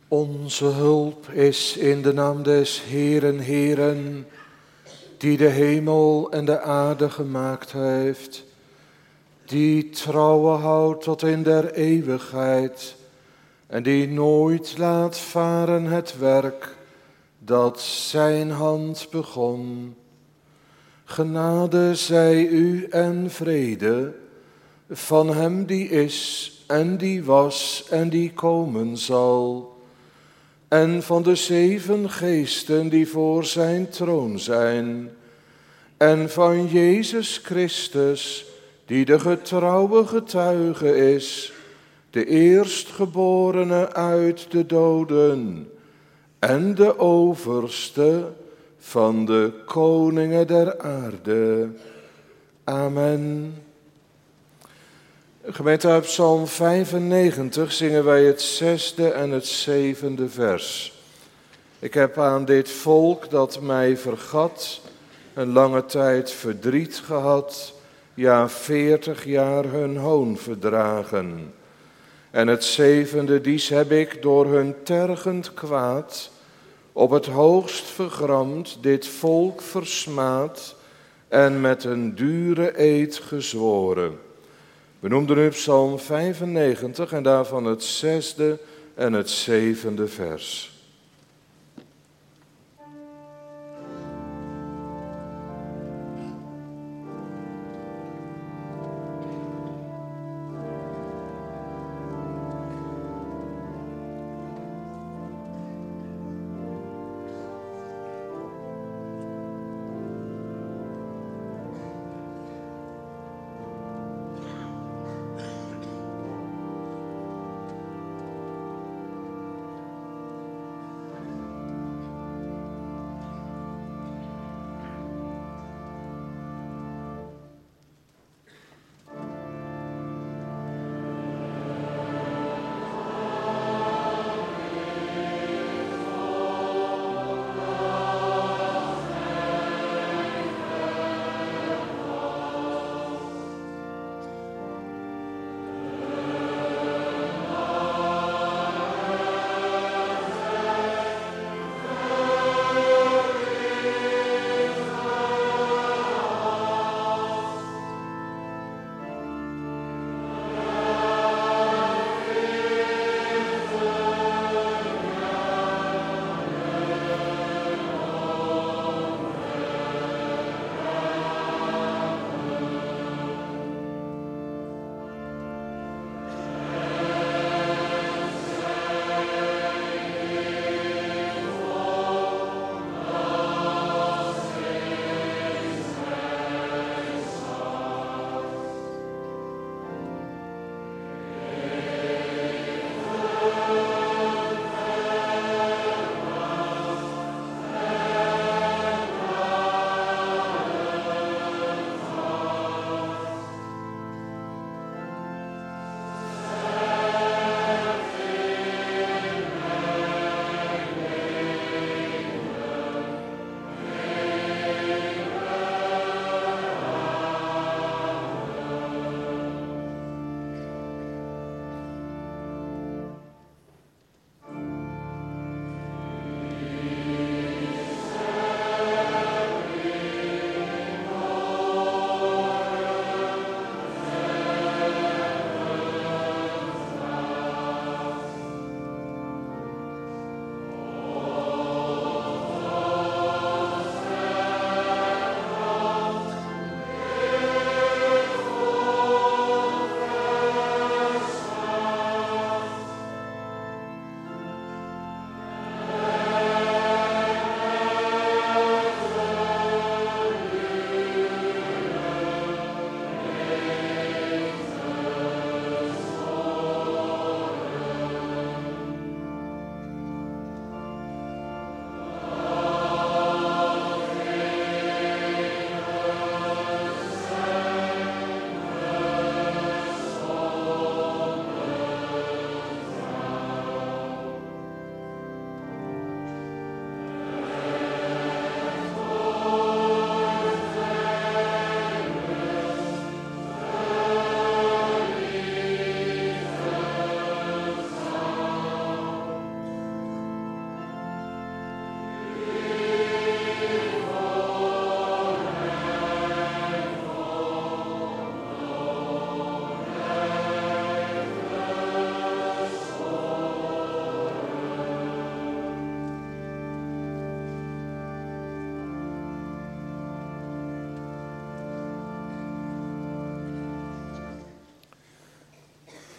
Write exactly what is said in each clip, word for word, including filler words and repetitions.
Onze hulp is in de naam des Heeren, Heeren, die de hemel en de aarde gemaakt heeft, die trouwe houdt tot in der eeuwigheid en die nooit laat varen het werk dat zijn hand begon. Genade zij u en vrede van hem die is en die was en die komen zal, en van de zeven geesten die voor zijn troon zijn, en van Jezus Christus, die de getrouwe getuige is, de eerstgeborene uit de doden en de overste van de koningen der aarde. Amen. Gemeente, uit Psalm vijfennegentig zingen wij het zesde en het zevende vers. Ik heb aan dit volk dat mij vergat een lange tijd verdriet gehad, ja veertig jaar hun hoon verdragen. En het zevende dies heb ik door hun tergend kwaad op het hoogst vergramd dit volk versmaad en met een dure eed gezworen. We noemden nu Psalm vijfennegentig en daarvan het zesde en het zevende vers.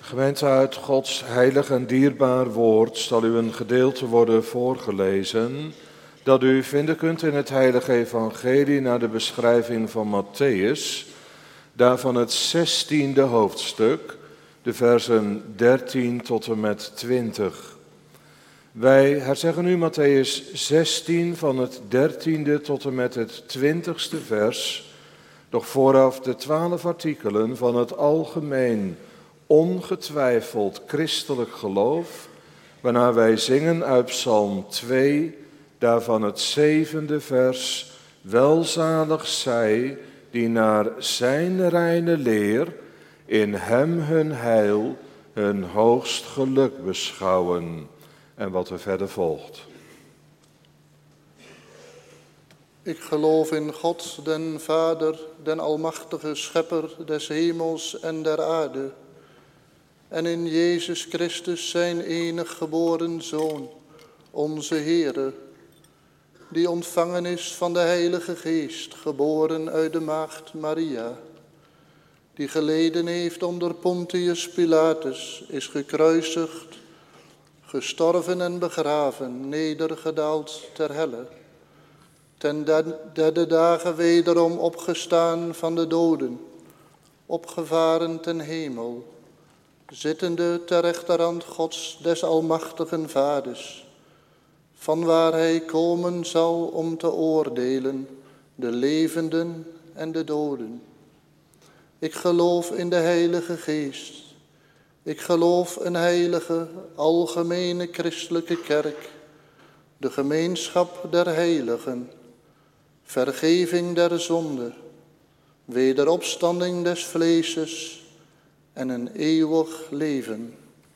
Gemeente, uit Gods heilig en dierbaar woord zal u een gedeelte worden voorgelezen dat u vinden kunt in het heilige evangelie naar de beschrijving van Matthäus, daarvan het zestiende hoofdstuk, de versen dertien tot en met twintig. Wij herzeggen nu Matthäus zestien van het dertiende tot en met het twintigste vers, doch vooraf de twaalf artikelen van het algemeen ongetwijfeld christelijk geloof, waarna wij zingen uit Psalm twee, daarvan het zevende vers, welzalig zij die naar zijn reine leer in hem hun heil, hun hoogst geluk beschouwen. En wat er verder volgt. Ik geloof in God, den Vader, den almachtige Schepper des hemels en der aarde, en in Jezus Christus, zijn enig geboren Zoon, onze Heere, die ontvangen is van de Heilige Geest, geboren uit de maagd Maria, die geleden heeft onder Pontius Pilatus, is gekruisigd, gestorven en begraven, nedergedaald ter helle, ten derde dagen wederom opgestaan van de doden, opgevaren ten hemel, zittende ter rechterhand Gods des almachtigen Vaders, vanwaar hij komen zal om te oordelen de levenden en de doden. Ik geloof in de Heilige Geest. Ik geloof een heilige, algemene christelijke kerk, de gemeenschap der heiligen, vergeving der zonde, wederopstanding des vleeses en een eeuwig leven.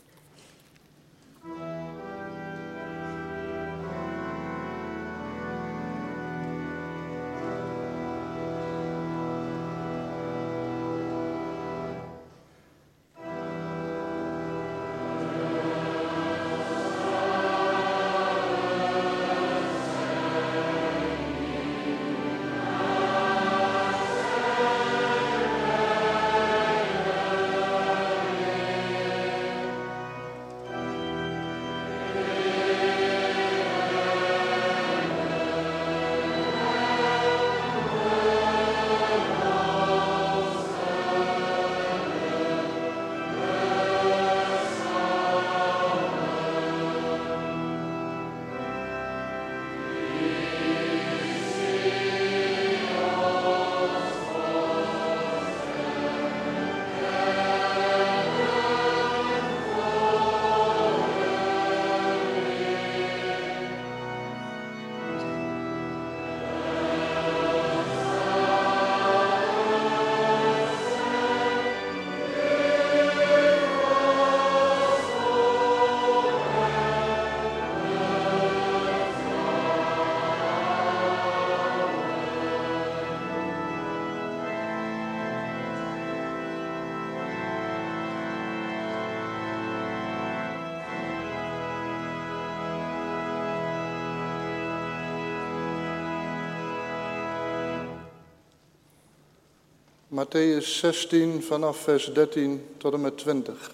Matthäus zestien vanaf vers dertien tot en met twintig.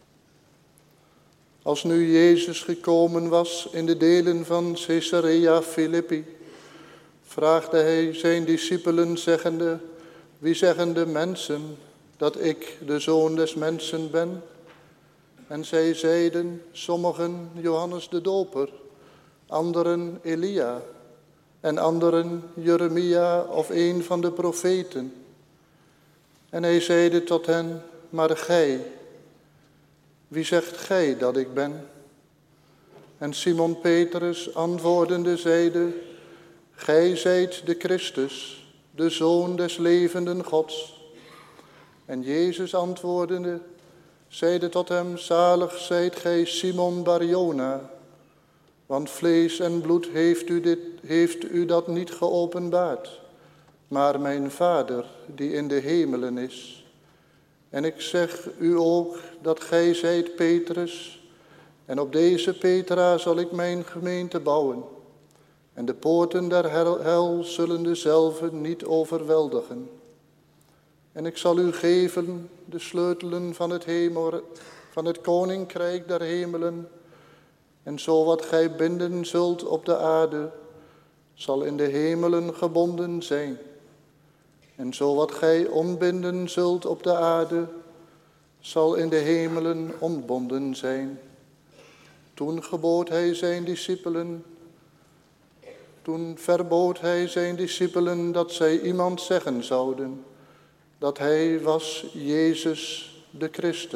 Als nu Jezus gekomen was in de delen van Caesarea Philippi, vraagde hij zijn discipelen zeggende, wie zeggen de mensen dat ik de Zoon des Mensen ben? En zij zeiden, sommigen Johannes de Doper, anderen Elia en anderen Jeremia of een van de profeten. En hij zeide tot hen, maar gij, wie zegt gij dat ik ben? En Simon Petrus antwoordende zeide, gij zijt de Christus, de Zoon des levenden Gods. En Jezus antwoordende, zeide tot hem, zalig zijt gij Simon Barjona, want vlees en bloed heeft u, dit, heeft u dat niet geopenbaard, maar mijn Vader die in de hemelen is. En ik zeg u ook dat gij zijt Petrus, en op deze Petra zal ik mijn gemeente bouwen. En de poorten der hel zullen dezelve niet overweldigen. En ik zal u geven de sleutelen van het hemel, van het koninkrijk der hemelen. En zo wat gij binden zult op de aarde, zal in de hemelen gebonden zijn. En zo wat gij ontbinden zult op de aarde, zal in de hemelen ontbonden zijn. Toen gebood hij zijn discipelen, toen verbood hij zijn discipelen dat zij iemand zeggen zouden dat hij was Jezus de Christus.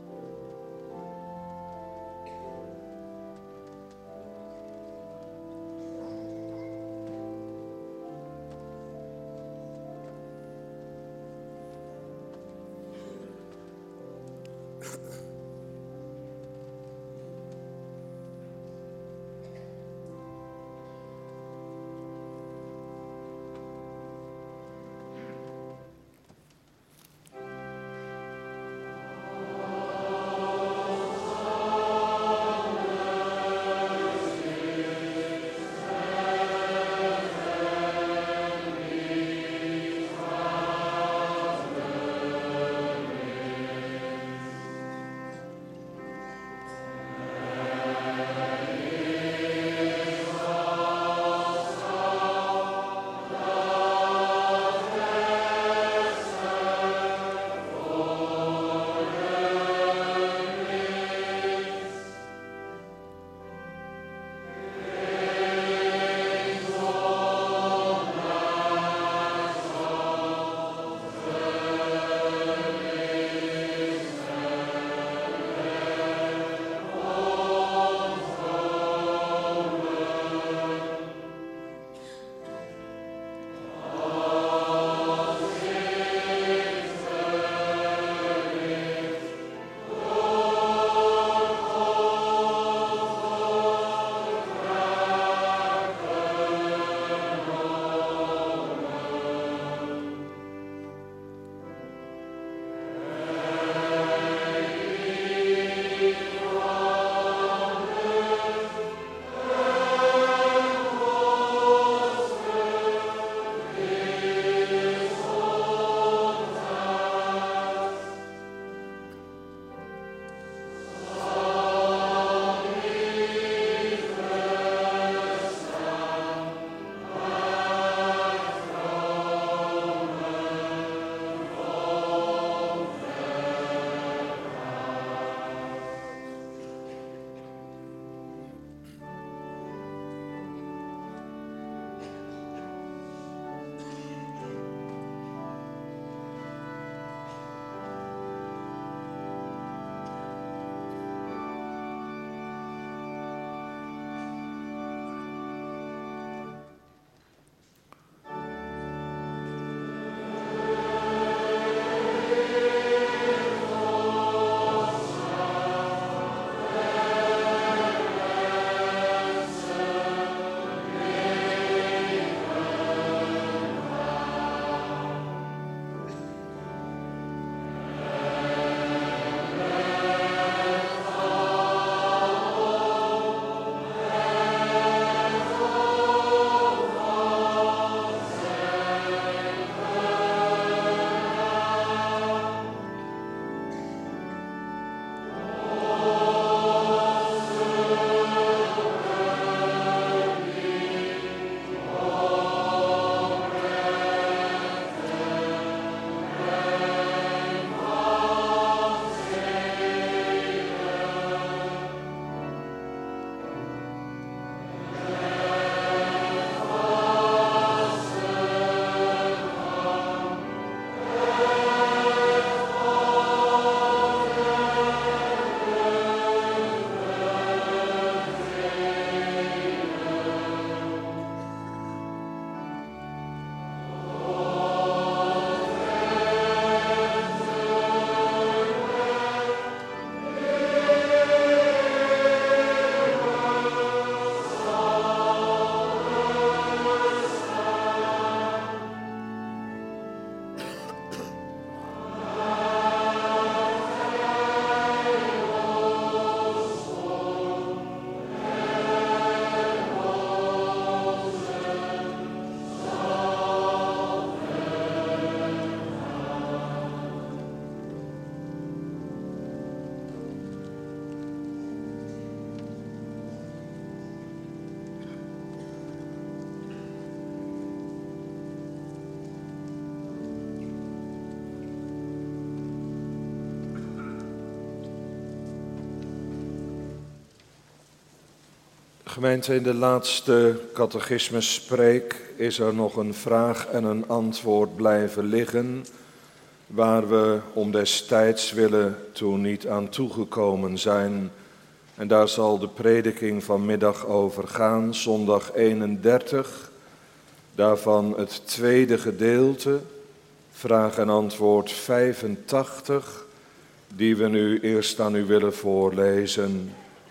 Gemeente, in de laatste catechismespreek is er nog een vraag en een antwoord blijven liggen, waar we om des tijds willen toen niet aan toegekomen zijn. En daar zal de prediking vanmiddag over gaan, zondag eenendertig, daarvan het tweede gedeelte, vraag en antwoord vijfentachtig, die we nu eerst aan u willen voorlezen.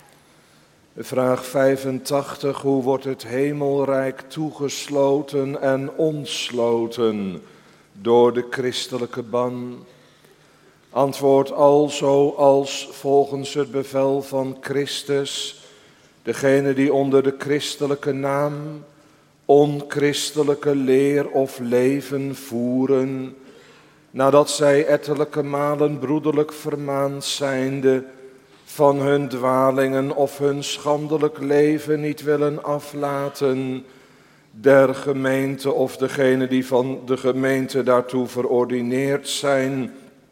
Vraag vijfentachtig, hoe wordt het hemelrijk toegesloten en ontsloten door de christelijke ban? Antwoord alzo als volgens het bevel van Christus, degene die onder de christelijke naam onchristelijke leer of leven voeren, nadat zij ettelijke malen broederlijk vermaand zijnde, van hun dwalingen of hun schandelijk leven niet willen aflaten, der gemeente of degene die van de gemeente daartoe verordineerd zijn,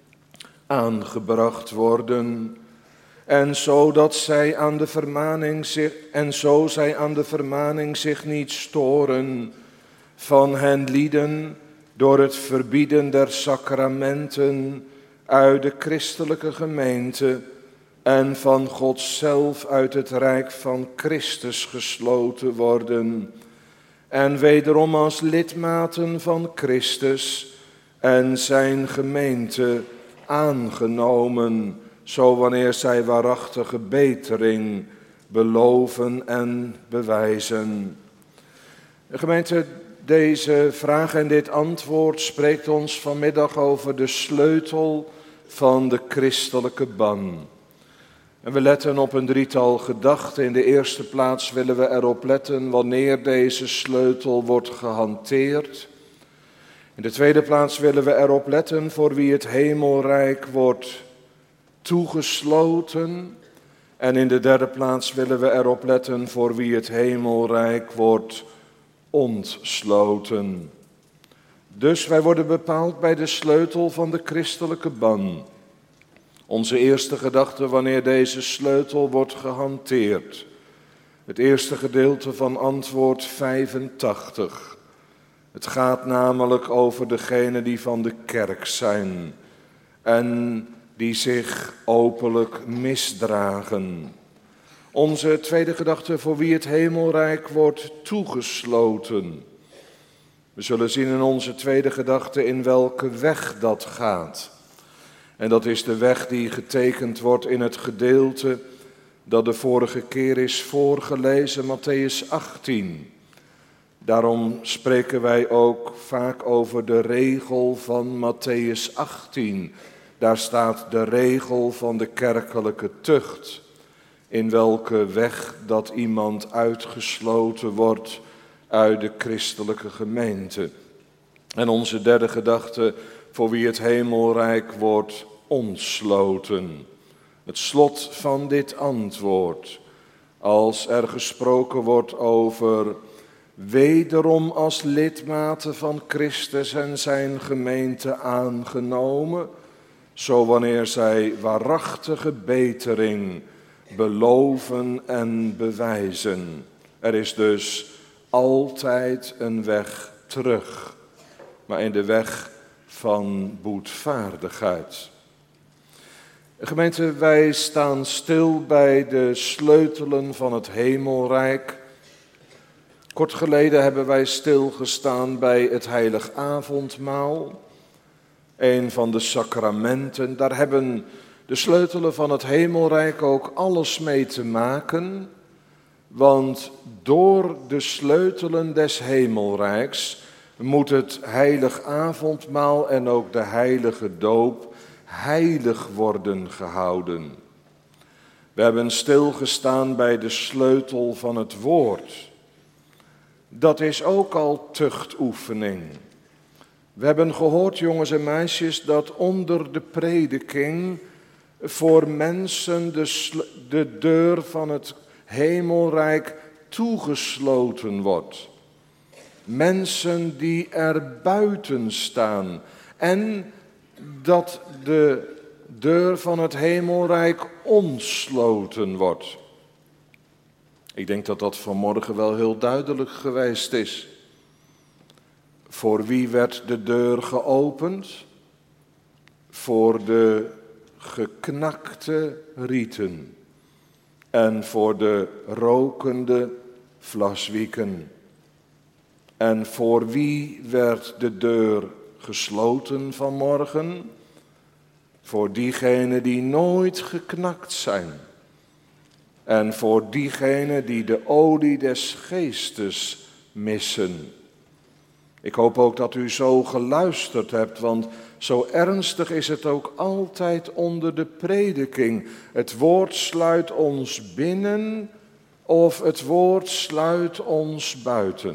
aangebracht worden. En zo dat zij aan de vermaning zich, en zo zij aan de vermaning zich niet storen van hen lieden door het verbieden der sacramenten uit de christelijke gemeente en van God zelf uit het rijk van Christus gesloten worden. En wederom als lidmaten van Christus en zijn gemeente aangenomen, zo wanneer zij waarachtige betering beloven en bewijzen. De gemeente, deze vraag en dit antwoord spreekt ons vanmiddag over de sleutel van de christelijke ban. En we letten op een drietal gedachten. In de eerste plaats willen we erop letten wanneer deze sleutel wordt gehanteerd. In de tweede plaats willen we erop letten voor wie het hemelrijk wordt toegesloten. En in de derde plaats willen we erop letten voor wie het hemelrijk wordt ontsloten. Dus wij worden bepaald bij de sleutel van de christelijke ban. Onze eerste gedachte wanneer deze sleutel wordt gehanteerd. Het eerste gedeelte van antwoord vijfentachtig. Het gaat namelijk over degenen die van de kerk zijn en die zich openlijk misdragen. Onze tweede gedachte voor wie het hemelrijk wordt toegesloten. We zullen zien in onze tweede gedachte in welke weg dat gaat. En dat is de weg die getekend wordt in het gedeelte dat de vorige keer is voorgelezen, Mattheüs achttien. Daarom spreken wij ook vaak over de regel van Mattheüs achttien. Daar staat de regel van de kerkelijke tucht. In welke weg dat iemand uitgesloten wordt uit de christelijke gemeente. En onze derde gedachte voor wie het hemelrijk wordt ontsloten. Het slot van dit antwoord, als er gesproken wordt over wederom als lidmaten van Christus en zijn gemeente aangenomen, zo wanneer zij waarachtige betering beloven en bewijzen. Er is dus altijd een weg terug, maar in de weg van boetvaardigheid. Gemeente, wij staan stil bij de sleutelen van het hemelrijk. Kort geleden hebben wij stilgestaan bij het heilig avondmaal, een van de sacramenten. Daar hebben de sleutelen van het hemelrijk ook alles mee te maken, want door de sleutelen des hemelrijks moet het heilig avondmaal en ook de heilige doop heilig worden gehouden. We hebben stilgestaan bij de sleutel van het woord. Dat is ook al tuchtoefening. We hebben gehoord, jongens en meisjes, dat onder de prediking voor mensen de, sl- de deur van het hemelrijk toegesloten wordt. Mensen die er buiten staan en dat de deur van het hemelrijk ontsloten wordt. Ik denk dat dat vanmorgen wel heel duidelijk geweest is. Voor wie werd de deur geopend? Voor de geknakte rieten en voor de rokende vlaswieken. En voor wie werd de deur gesloten vanmorgen? Voor diegenen die nooit geknakt zijn. En voor diegenen die de olie des geestes missen. Ik hoop ook dat u zo geluisterd hebt, want zo ernstig is het ook altijd onder de prediking. Het woord sluit ons binnen of het woord sluit ons buiten.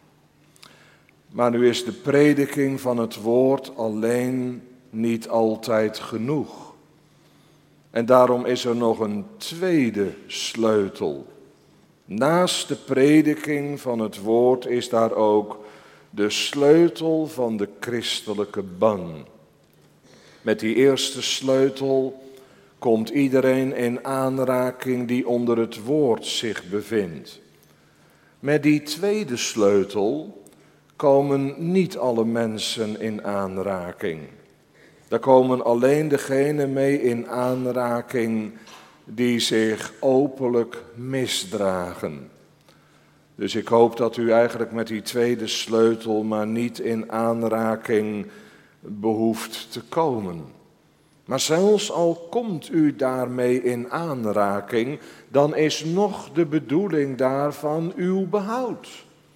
Maar nu is de prediking van het woord alleen niet altijd genoeg. En daarom is er nog een tweede sleutel. Naast de prediking van het woord is daar ook de sleutel van de christelijke ban. Met die eerste sleutel komt iedereen in aanraking die onder het woord zich bevindt. Met die tweede sleutel komen niet alle mensen in aanraking. Daar komen alleen degenen mee in aanraking die zich openlijk misdragen. Dus ik hoop dat u eigenlijk met die tweede sleutel maar niet in aanraking behoeft te komen. Maar zelfs al komt u daarmee in aanraking, dan is nog de bedoeling daarvan uw behoud.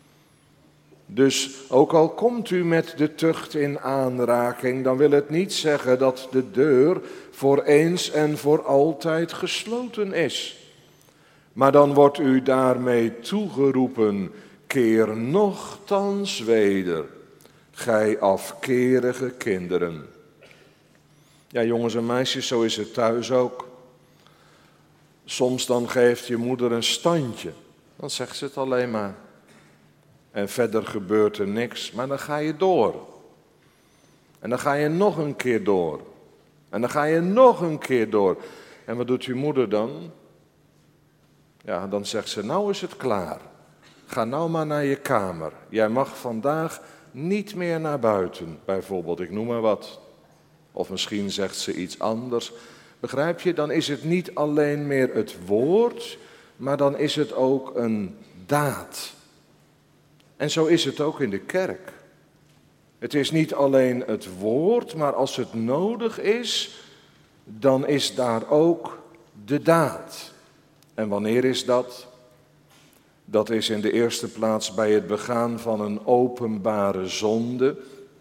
Dus ook al komt u met de tucht in aanraking, dan wil het niet zeggen dat de deur voor eens en voor altijd gesloten is. Maar dan wordt u daarmee toegeroepen, keer nochtans weder, gij afkerige kinderen. Ja, jongens en meisjes, zo is het thuis ook. Soms dan geeft je moeder een standje, dan zegt ze het alleen maar. En verder gebeurt er niks, maar dan ga je door. En dan ga je nog een keer door. En dan ga je nog een keer door. En wat doet je moeder dan? Ja, dan zegt ze, nou is het klaar. Ga nou maar naar je kamer. Jij mag vandaag niet meer naar buiten, bijvoorbeeld. Ik noem maar wat. Of misschien zegt ze iets anders. Begrijp je? Dan is het niet alleen meer het woord, maar dan is het ook een daad. En zo is het ook in de kerk. Het is niet alleen het woord, maar als het nodig is, dan is daar ook de daad. En wanneer is dat? Dat is in de eerste plaats bij het begaan van een openbare zonde.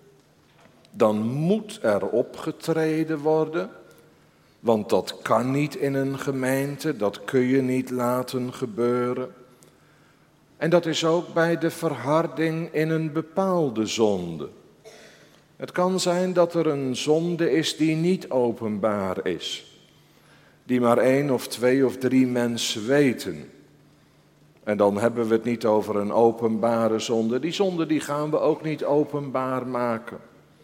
Dan moet er opgetreden worden, want dat kan niet in een gemeente, dat kun je niet laten gebeuren. En dat is ook bij de verharding in een bepaalde zonde. Het kan zijn dat er een zonde is die niet openbaar is. Die maar één of twee of drie mensen weten. En dan hebben we het niet over een openbare zonde. Die zonde die gaan we ook niet openbaar maken.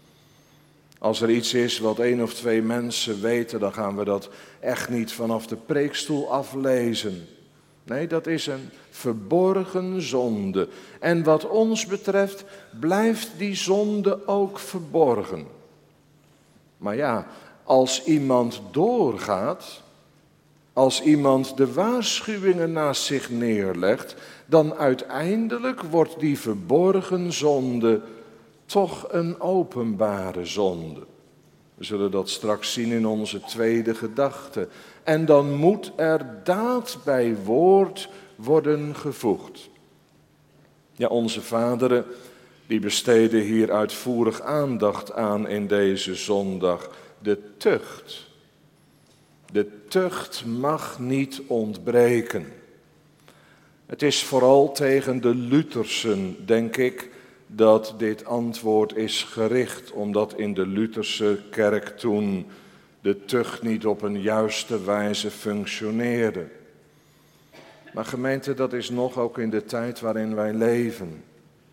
Als er iets is wat één of twee mensen weten, dan gaan we dat echt niet vanaf de preekstoel aflezen. Nee, dat is een verborgen zonde. En wat ons betreft blijft die zonde ook verborgen. Maar ja, als iemand doorgaat, als iemand de waarschuwingen naast zich neerlegt, dan uiteindelijk wordt die verborgen zonde toch een openbare zonde. We zullen dat straks zien in onze tweede gedachte. En dan moet er daad bij woord worden gevoegd. Ja, onze vaderen, die besteden hier uitvoerig aandacht aan in deze zondag. De tucht. De tucht mag niet ontbreken. Het is vooral tegen de Luthersen, denk ik, dat dit antwoord is gericht, omdat in de Lutherse kerk toen de tucht niet op een juiste wijze functioneerde. Maar gemeente, dat is nog ook in de tijd waarin wij leven.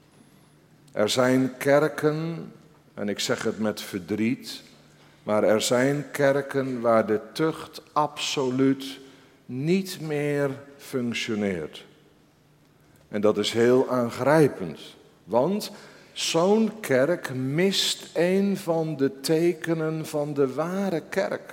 Er zijn kerken, en ik zeg het met verdriet, maar er zijn kerken waar de tucht absoluut niet meer functioneert. En dat is heel aangrijpend, want zo'n kerk mist een van de tekenen van de ware kerk.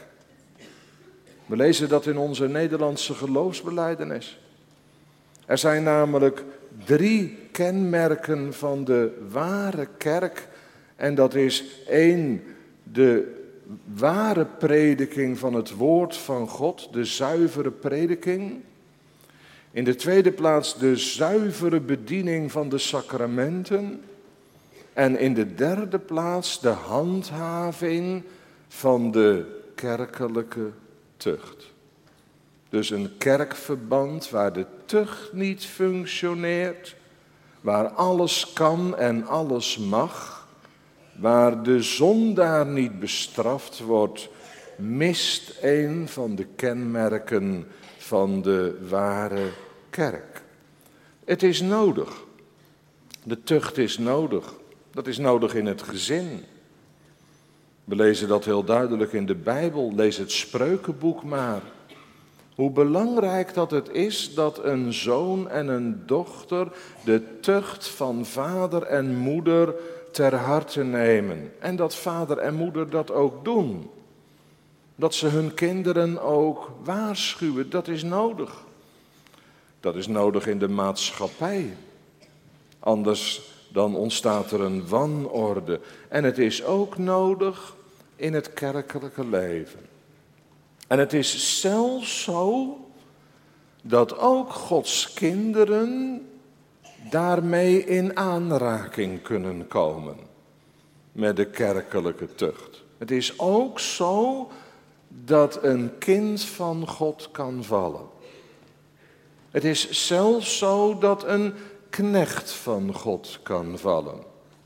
We lezen dat in onze Nederlandse geloofsbelijdenis. Er zijn namelijk drie kenmerken van de ware kerk. En dat is één, de ware prediking van het woord van God, de zuivere prediking. In de tweede plaats de zuivere bediening van de sacramenten. En in de derde plaats de handhaving van de kerkelijke tucht. Dus een kerkverband waar de tucht niet functioneert, waar alles kan en alles mag, waar de zondaar niet bestraft wordt, mist een van de kenmerken van de ware kerk. Het is nodig. De tucht is nodig. Dat is nodig in het gezin. We lezen dat heel duidelijk in de Bijbel. Lees het Spreukenboek maar. Hoe belangrijk dat het is dat een zoon en een dochter de tucht van vader en moeder ter harte nemen. En dat vader en moeder dat ook doen. Dat ze hun kinderen ook waarschuwen, dat is nodig. Dat is nodig in de maatschappij. Anders dan ontstaat er een wanorde. En het is ook nodig in het kerkelijke leven. En het is zelfs zo dat ook Gods kinderen daarmee in aanraking kunnen komen met de kerkelijke tucht. Het is ook zo dat een kind van God kan vallen. Het is zelfs zo dat een knecht van God kan vallen.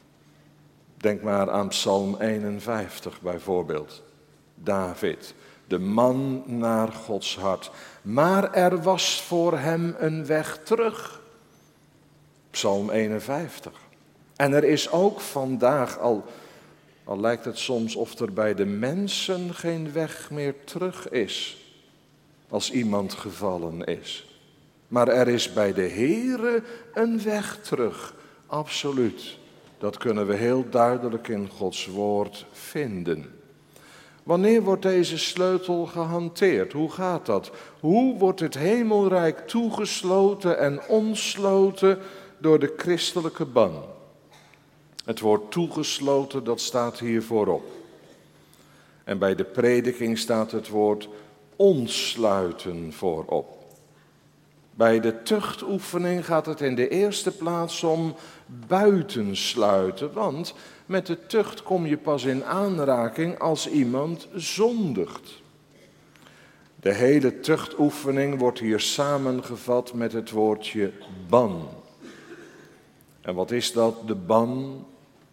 Denk maar aan Psalm eenenvijftig bijvoorbeeld. David, de man naar Gods hart. Maar er was voor hem een weg terug. Psalm eenenvijftig. En er is ook vandaag, al, al lijkt het soms of er bij de mensen geen weg meer terug is, als iemand gevallen is. Maar er is bij de Heere een weg terug, absoluut. Dat kunnen we heel duidelijk in Gods woord vinden. Wanneer wordt deze sleutel gehanteerd? Hoe gaat dat? Hoe wordt het hemelrijk toegesloten en ontsloten door de christelijke ban? Het woord toegesloten, dat staat hier voorop. En bij de prediking staat het woord ontsluiten voorop. Bij de tuchtoefening gaat het in de eerste plaats om buitensluiten, want met de tucht kom je pas in aanraking als iemand zondigt. De hele tuchtoefening wordt hier samengevat met het woordje ban. En wat is dat, de ban?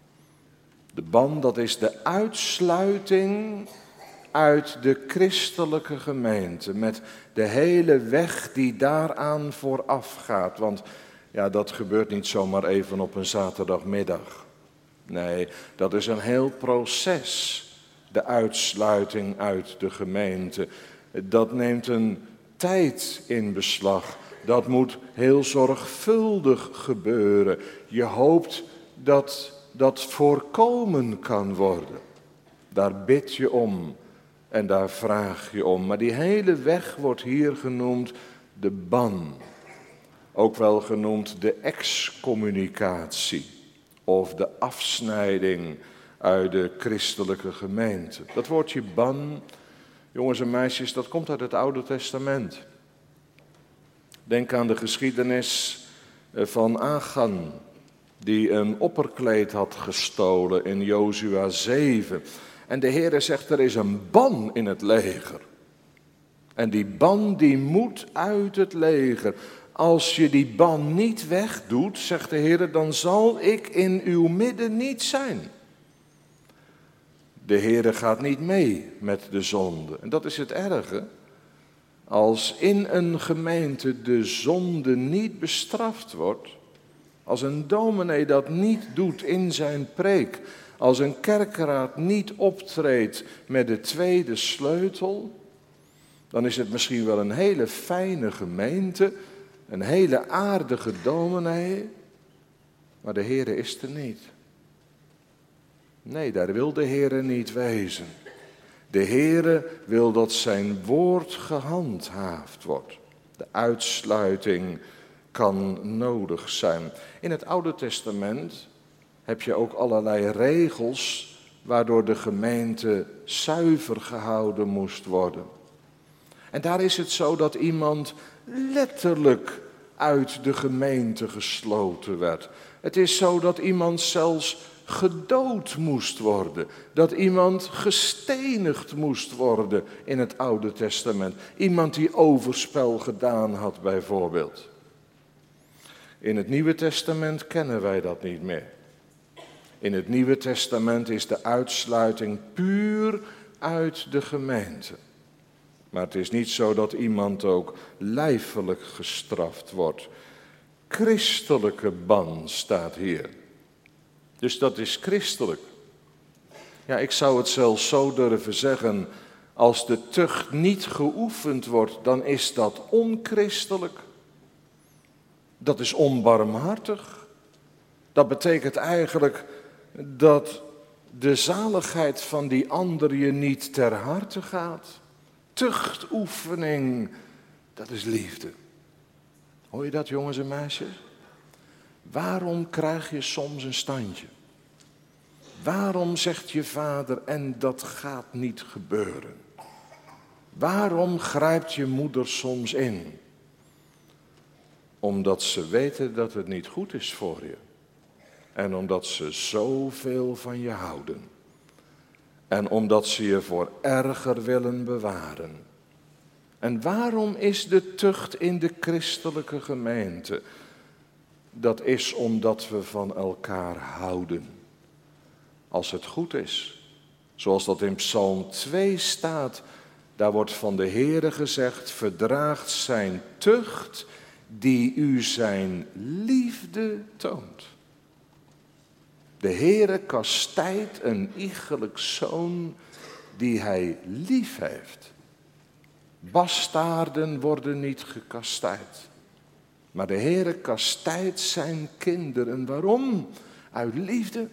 De ban, dat is de uitsluiting uit de christelijke gemeente, met de hele weg die daaraan vooraf gaat. Want ja, dat gebeurt niet zomaar even op een zaterdagmiddag. Nee, dat is een heel proces, de uitsluiting uit de gemeente. Dat neemt een tijd in beslag. Dat moet heel zorgvuldig gebeuren. Je hoopt dat dat voorkomen kan worden. Daar bid je om en daar vraag je om. Maar die hele weg wordt hier genoemd de ban. Ook wel genoemd de excommunicatie of de afsnijding uit de christelijke gemeente. Dat woordje ban, jongens en meisjes, dat komt uit het Oude Testament. Denk aan de geschiedenis van Achan, die een opperkleed had gestolen in Jozua zeven. En de Heere zegt, er is een ban in het leger. En die ban die moet uit het leger. Als je die ban niet wegdoet, zegt de Heere, dan zal ik in uw midden niet zijn. De Heere gaat niet mee met de zonde. En dat is het erge. Als in een gemeente de zonde niet bestraft wordt, als een dominee dat niet doet in zijn preek, als een kerkraad niet optreedt met de tweede sleutel, dan is het misschien wel een hele fijne gemeente, een hele aardige dominee, maar de Heere is er niet. Nee, daar wil de Heere niet wezen. De Heere wil dat zijn woord gehandhaafd wordt. De uitsluiting kan nodig zijn. In het Oude Testament heb je ook allerlei regels waardoor de gemeente zuiver gehouden moest worden. En daar is het zo dat iemand letterlijk uit de gemeente gesloten werd. Het is zo dat iemand zelfs gedood moest worden. Dat iemand gestenigd moest worden in het Oude Testament. Iemand die overspel gedaan had bijvoorbeeld. In het Nieuwe Testament kennen wij dat niet meer. In het Nieuwe Testament is de uitsluiting puur uit de gemeente. Maar het is niet zo dat iemand ook lijfelijk gestraft wordt. Christelijke ban staat hier. Dus dat is christelijk. Ja, ik zou het zelfs zo durven zeggen, als de tucht niet geoefend wordt, dan is dat onchristelijk. Dat is onbarmhartig. Dat betekent eigenlijk dat de zaligheid van die ander je niet ter harte gaat. Tuchtoefening, dat is liefde. Hoor je dat, jongens en meisjes? Waarom krijg je soms een standje? Waarom zegt je vader en dat gaat niet gebeuren? Waarom grijpt je moeder soms in? Omdat ze weten dat het niet goed is voor je. En omdat ze zoveel van je houden. En omdat ze je voor erger willen bewaren. En waarom is de tucht in de christelijke gemeente? Dat is omdat we van elkaar houden. Als het goed is, zoals dat in Psalm twee staat, daar wordt van de Heere gezegd, verdraagt zijn tucht die u zijn liefde toont. De Heere kastijdt een iegelijk zoon die hij lief heeft. Bastaarden worden niet gekastijd. Maar de Heere kastijdt zijn kinderen. Waarom? Uit liefde.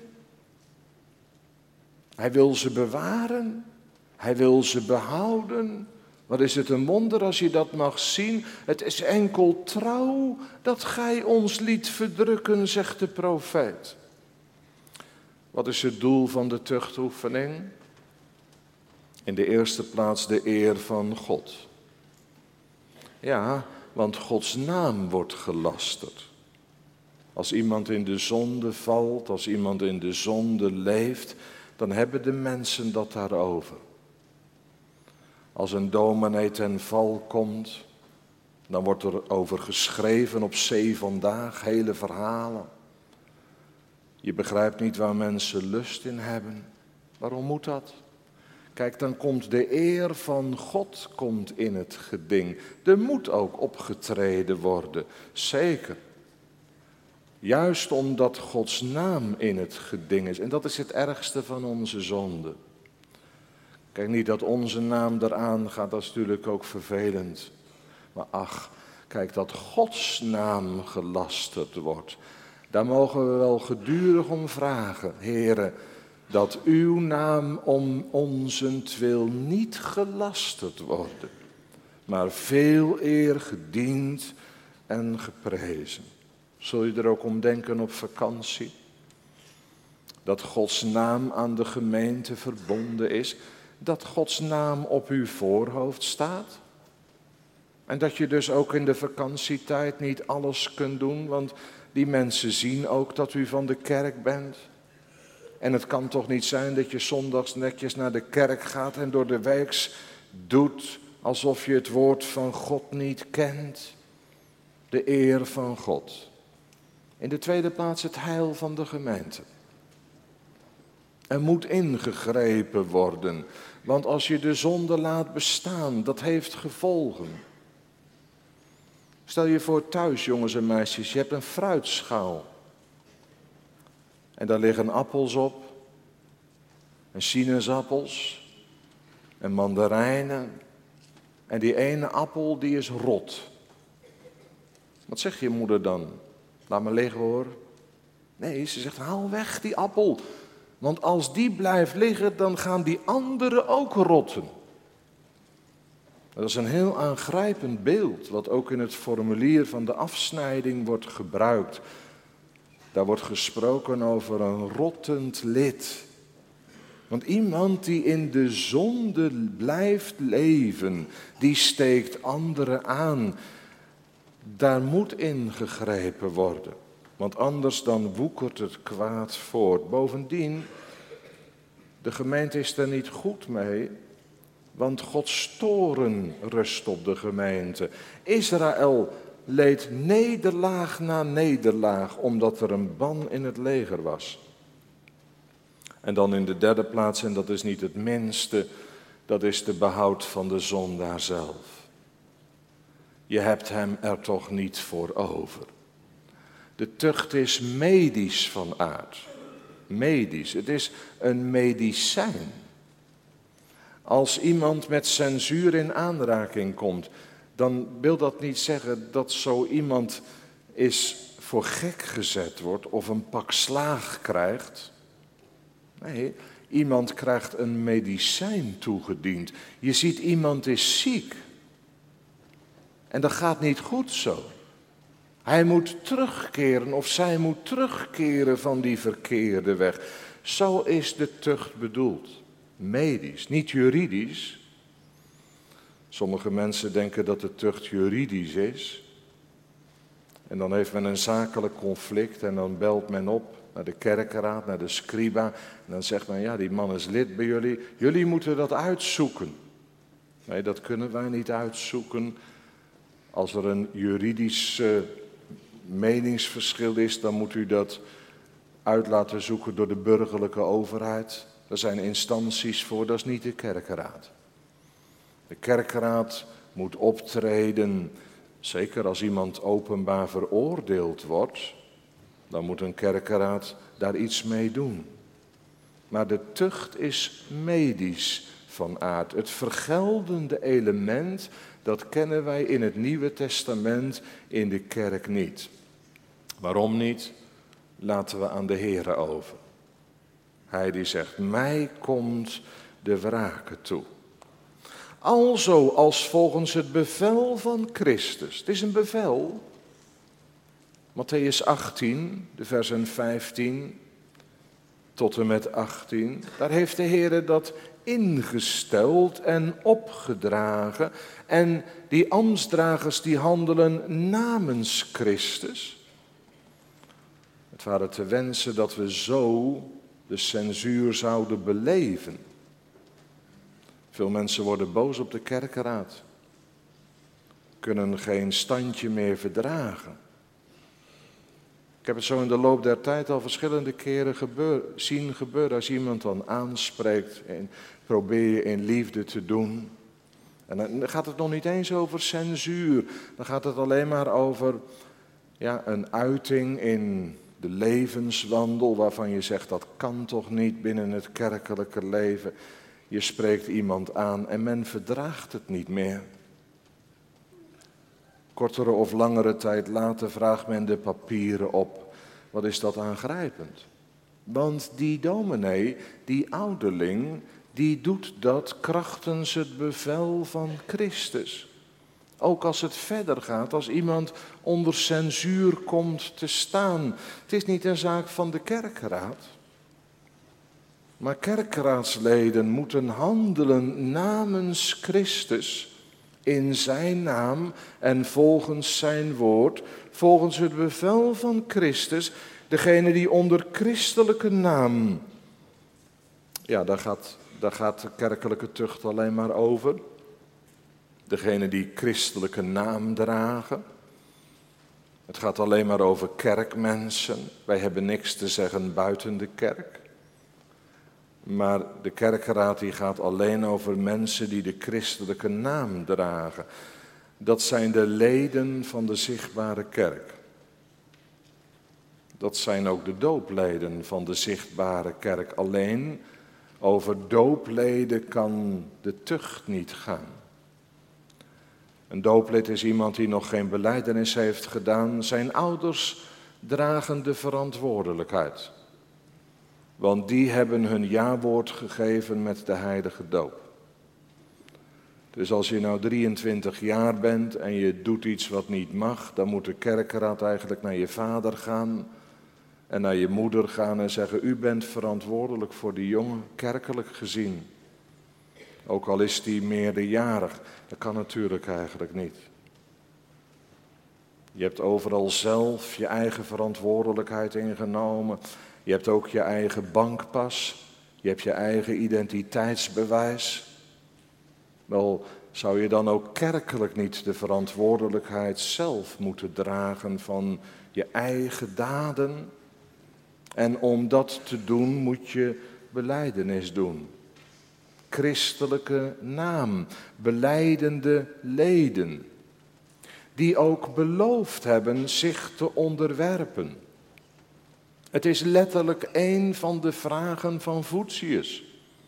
Hij wil ze bewaren. Hij wil ze behouden. Wat is het een wonder als je dat mag zien. Het is enkel trouw dat gij ons liet verdrukken, zegt de profeet. Wat is het doel van de tuchtoefening? In de eerste plaats de eer van God. Ja, want Gods naam wordt gelasterd. Als iemand in de zonde valt, als iemand in de zonde leeft, dan hebben de mensen dat daarover. Als een dominee ten val komt, dan wordt er over geschreven op zee vandaag, hele verhalen. Je begrijpt niet waar mensen lust in hebben. Waarom moet dat? Kijk, dan komt de eer van God komt in het geding. Er moet ook opgetreden worden, zeker. Juist omdat Gods naam in het geding is. En dat is het ergste van onze zonde. Kijk, niet dat onze naam eraan gaat, dat is natuurlijk ook vervelend. Maar ach, kijk, dat Gods naam gelasterd wordt. Daar mogen we wel gedurig om vragen, Heere, dat uw naam om onzentwil niet gelasterd wordt, maar veel eer gediend en geprezen. Zul je er ook om denken op vakantie? Dat Gods naam aan de gemeente verbonden is, dat Gods naam op uw voorhoofd staat. En dat je dus ook in de vakantietijd niet alles kunt doen, want die mensen zien ook dat u van de kerk bent. En het kan toch niet zijn dat je zondags netjes naar de kerk gaat en door de weeks doet alsof je het woord van God niet kent. De eer van God. In de tweede plaats het heil van de gemeente. Er moet ingegrepen worden, want als je de zonde laat bestaan, dat heeft gevolgen. Stel je voor thuis, jongens en meisjes, je hebt een fruitschaal. En daar liggen appels op, en sinaasappels, en mandarijnen. En die ene appel, die is rot. Wat zegt je moeder dan? Laat me liggen hoor. Nee, ze zegt haal weg die appel. Want als die blijft liggen, dan gaan die anderen ook rotten. Dat is een heel aangrijpend beeld, wat ook in het formulier van de afsnijding wordt gebruikt. Daar wordt gesproken over een rottend lid. Want iemand die in de zonde blijft leven, die steekt anderen aan. Daar moet ingegrepen worden. Want anders dan woekert het kwaad voort. Bovendien, de gemeente is er niet goed mee, want Gods toorn rust op de gemeente. Israël leed nederlaag na nederlaag, omdat er een ban in het leger was. En dan in de derde plaats, en dat is niet het minste, dat is de behoud van de zondaar zelf. Je hebt hem er toch niet voor over. De tucht is medisch van aard. Medisch, het is een medicijn. Als iemand met censuur in aanraking komt, dan wil dat niet zeggen dat zo iemand is voor gek gezet wordt of een pak slaag krijgt. Nee, iemand krijgt een medicijn toegediend. Je ziet iemand is ziek. En dat gaat niet goed zo. Hij moet terugkeren of zij moet terugkeren van die verkeerde weg. Zo is de tucht bedoeld. Medisch, niet juridisch. Sommige mensen denken dat de tucht juridisch is. En dan heeft men een zakelijk conflict en dan belt men op naar de kerkenraad, naar de scriba. En dan zegt men, ja, die man is lid bij jullie. Jullie moeten dat uitzoeken. Nee, dat kunnen wij niet uitzoeken. Als er een juridisch uh, meningsverschil is, dan moet u dat uit laten zoeken door de burgerlijke overheid. Er zijn instanties voor, dat is niet de kerkenraad. De kerkenraad moet optreden, zeker als iemand openbaar veroordeeld wordt, dan moet een kerkenraad daar iets mee doen. Maar de tucht is medisch van aard. Het vergeldende element, dat kennen wij in het Nieuwe Testament in de kerk niet. Waarom niet? Laten we aan de Heere over. Hij die zegt, mij komt de wrake toe. Alzo als volgens het bevel van Christus. Het is een bevel. Mattheüs achttien, de versen vijftien tot en met achttien. Daar heeft de Heere dat ingesteld en opgedragen. En die ambtsdragers die handelen namens Christus. Het waren te wensen dat we zo de censuur zouden beleven. Veel mensen worden boos op de kerkenraad. Kunnen geen standje meer verdragen. Ik heb het zo in de loop der tijd al verschillende keren gebeur, zien gebeuren. Als iemand dan aanspreekt en probeer je in liefde te doen. En dan gaat het nog niet eens over censuur. Dan gaat het alleen maar over ja, een uiting in de levenswandel waarvan je zegt dat kan toch niet binnen het kerkelijke leven. Je spreekt iemand aan en men verdraagt het niet meer. Kortere of langere tijd later vraagt men de papieren op. Wat is dat aangrijpend? Want die dominee, die ouderling, die doet dat krachtens het bevel van Christus. Ook als het verder gaat, als iemand onder censuur komt te staan. Het is niet een zaak van de kerkenraad. Maar kerkenraadsleden moeten handelen namens Christus. In zijn naam en volgens zijn woord, volgens het bevel van Christus, degene die onder christelijke naam, ja, daar gaat, daar gaat de kerkelijke tucht alleen maar over. Degene die christelijke naam dragen. Het gaat alleen maar over kerkmensen. Wij hebben niks te zeggen buiten de kerk. Maar de kerkenraad die gaat alleen over mensen die de christelijke naam dragen. Dat zijn de leden van de zichtbare kerk. Dat zijn ook de doopleden van de zichtbare kerk. Alleen over doopleden kan de tucht niet gaan. Een dooplid is iemand die nog geen belijdenis heeft gedaan. Zijn ouders dragen de verantwoordelijkheid. Want die hebben hun jawoord gegeven met de heilige doop. Dus als je nou drieëntwintig jaar bent en je doet iets wat niet mag, dan moet de kerkenraad eigenlijk naar je vader gaan en naar je moeder gaan en zeggen, u bent verantwoordelijk voor die jongen, kerkelijk gezien. Ook al is die meerderjarig, dat kan natuurlijk eigenlijk niet. Je hebt overal zelf je eigen verantwoordelijkheid ingenomen. Je hebt ook je eigen bankpas, je hebt je eigen identiteitsbewijs. Wel, zou je dan ook kerkelijk niet de verantwoordelijkheid zelf moeten dragen van je eigen daden? En om dat te doen moet je belijdenis doen. Christelijke naam, belijdende leden, die ook beloofd hebben zich te onderwerpen. Het is letterlijk een van de vragen van Voetius.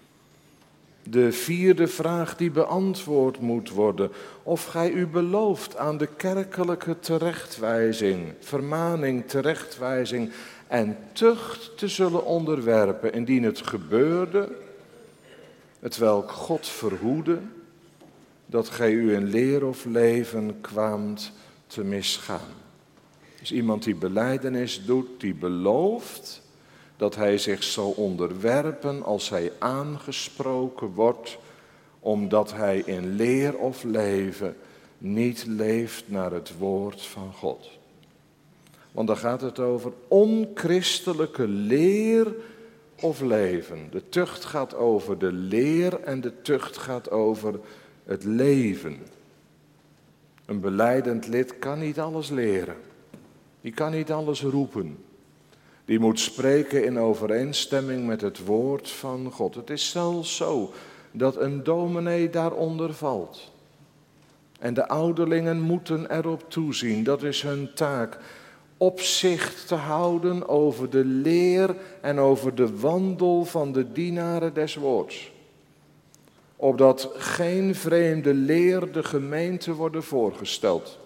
De vierde vraag die beantwoord moet worden. Of gij u belooft aan de kerkelijke terechtwijzing, vermaning, terechtwijzing en tucht te zullen onderwerpen, indien het gebeurde, hetwelk God verhoede, dat gij u in leer of leven kwaamt te misgaan. Dus iemand die belijdenis doet, die belooft dat hij zich zal onderwerpen als hij aangesproken wordt, omdat hij in leer of leven niet leeft naar het woord van God. Want dan gaat het over onchristelijke leer of leven. De tucht gaat over de leer en de tucht gaat over het leven. Een belijdend lid kan niet alles leren. Die kan niet alles roepen. Die moet spreken in overeenstemming met het woord van God. Het is zelfs zo dat een dominee daaronder valt. En de ouderlingen moeten erop toezien, dat is hun taak, opzicht te houden over de leer en over de wandel van de dienaren des woords. Opdat geen vreemde leer de gemeente worden voorgesteld.